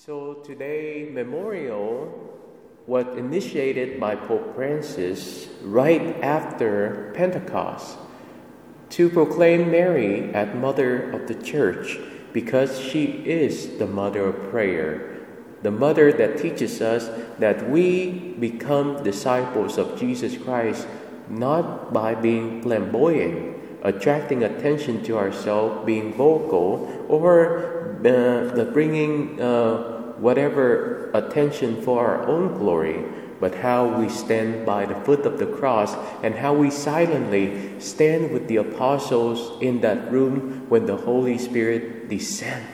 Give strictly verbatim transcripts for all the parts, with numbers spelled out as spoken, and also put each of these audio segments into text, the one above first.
So today, memorial was initiated by Pope Francis right after Pentecost to proclaim Mary as Mother of the Church because she is the Mother of Prayer, the Mother that teaches us that we become disciples of Jesus Christ not by being flamboyant, attracting attention to ourselves, being vocal, or uh, the bringing uh, whatever attention for our own glory, but how we stand by the foot of the cross and how we silently stand with the apostles in that room when the Holy Spirit descended.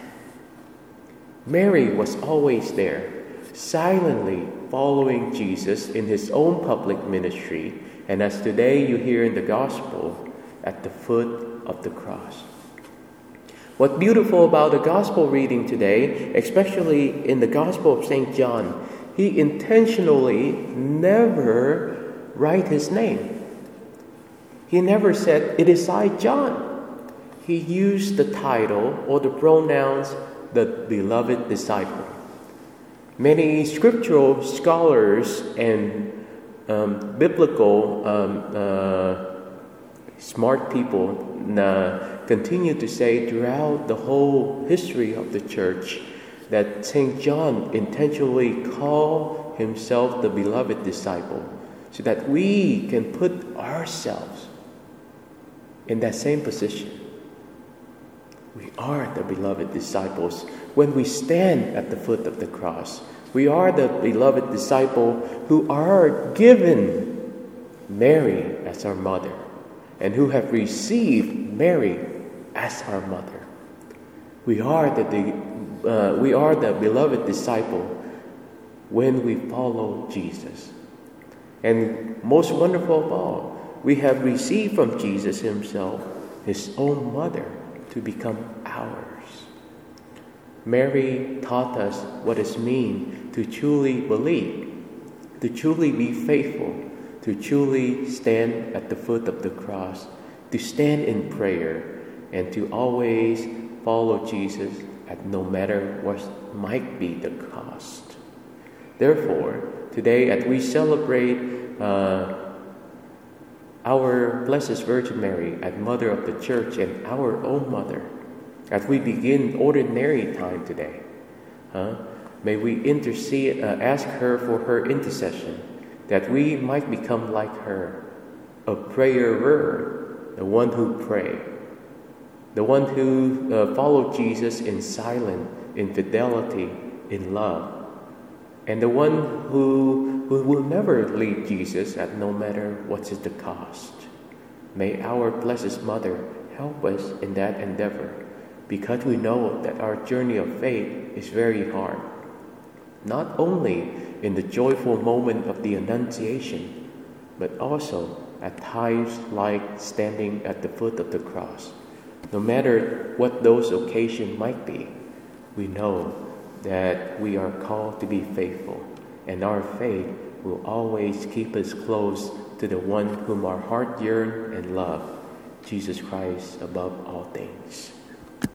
Mary was always there, silently following Jesus in his own public ministry, and as today you hear in the gospel, at the foot of the cross. What's beautiful about the gospel reading today, especially in the Gospel of Saint John, he intentionally never write his name. He never said, "It is I, John." He used the title or the pronouns, the beloved disciple. Many scriptural scholars and um, biblical um, uh, smart people uh, continue to say throughout the whole history of the church that Saint John intentionally called himself the beloved disciple so that we can put ourselves in that same position. We are the beloved disciples when we stand at the foot of the cross. We are the beloved disciple who are given Mary as our mother and who have received Mary as our mother. We are the uh, we are the beloved disciple when we follow Jesus. And most wonderful of all, we have received from Jesus himself his own mother to become ours. Mary taught us what it means to truly believe, to truly be faithful, to truly stand at the foot of the cross, to stand in prayer, and to always follow Jesus at no matter what might be the cost. Therefore, today as we celebrate uh, our Blessed Virgin Mary as Mother of the Church and our own Mother, as we begin ordinary time today, huh, may we intercede, uh, ask her for her intercession, that we might become like her, a prayerer, the one who prayed, the one who uh, followed Jesus in silence, in fidelity, in love, and the one who, who will never leave Jesus at no matter what is the cost. May our Blessed Mother help us in that endeavor, because we know that our journey of faith is very hard, not only in the joyful moment of the Annunciation, but also at times like standing at the foot of the cross. No matter what those occasions might be, we know that we are called to be faithful, and our faith will always keep us close to the one whom our heart yearns and loves, Jesus Christ above all things.